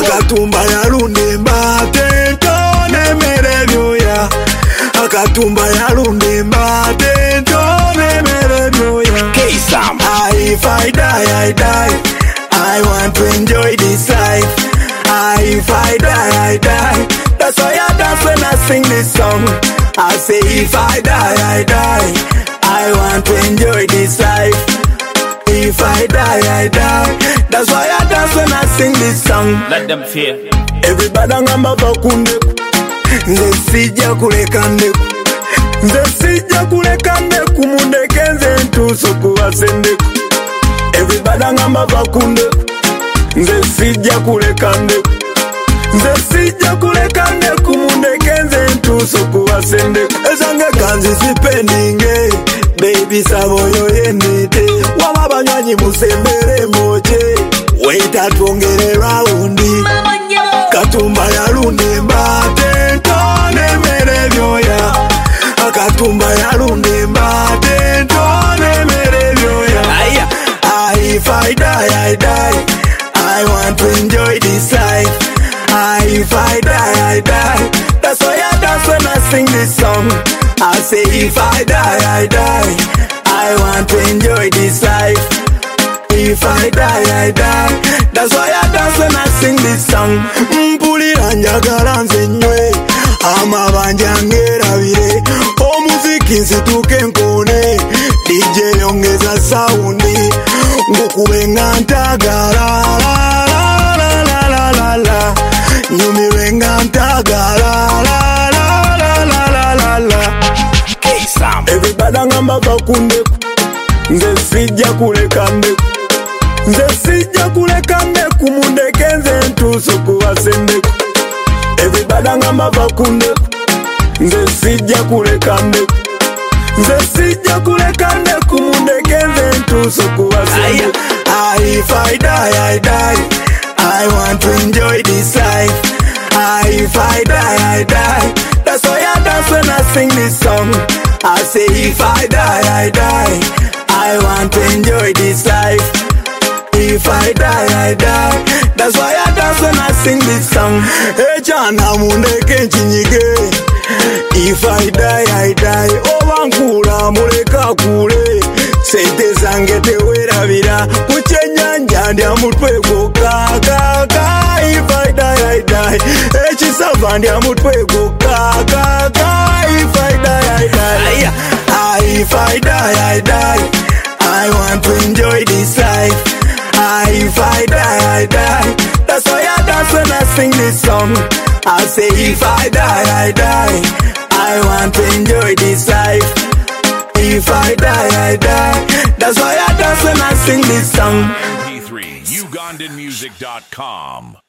Akatumba yalunde mbate ntone mere byoya. Akatumba yalunde mbate ntone mere byoya. K-Sam. If I die, I die. I want to enjoy this life. If I die, I die. That's why I dance when I sing this song. I say if I die, I die. I want to enjoy this life. If I die, I die. That's why I dance when I sing this song. Let them fear. Everybody ngamba bakunde. Nze sijja kuleka ndeku. Nze sijja kuleka ndeku mundekenze ntuuso kubasendeku. Everybody ngamba bakunde. Nze sijja kuleka ndeku. Nze sijja kuleka ndeku mundekenze ntuuso kubasendeku. Ezange kanzi sipendinge. Baby saboyo yenite. Wama banywanyi musembere moche. Waita tuongere raundi. Katumba yalunde mbate ntone mere byoya. Akatumba yalunde mbate ntone mere byoya. If I die, I die. I want to enjoy this life. If I die, I die. That's why I dance when I sing this song. I say if I die, I die. I want to enjoy this life. If I die, I die. That's why I dance when I sing this song. Mpulira njagala nze nywe. Amabanja ngerabire. Omuziki nsituke nkone. DJ yongeza saundi. Ngukube nga ntagala. La la la la la. Nyumiwe nga ntagala. La la la la la la. K-Sam. Everybody ngamba bakunde. Nze sijja kuleka ndeku. Nze sijja kuleka ndeku mundekenze ntuuso kubasendeku. Everybody ngamba bakunde. Nze sijja kuleka ndeku. Nze sijja kuleka ndeku mundekenze ntuuso kubasendeku. If I die, I die. I want to enjoy this life. If I die, I die. That's why I dance when I sing this song. I say if I die, I die. I want to enjoy this life. If I die, I die. That's why I dance when I sing this song. Echana mundeke nchinyige. If I die, I die. Obankula muleka kule. Sente zange tewerabira. Kuchenyanja ndya mutwe gwoka. If I die, I die. Echisava ndya mutwe gwoka. If I die, I die. If I die, I die. I want to enjoy this life. If I die, I die. That's why I dance when I sing this song. I say if I die, I die. I want to enjoy this life. If I die, I die. That's why I dance when I sing this song. MP3, UgandanMusic.com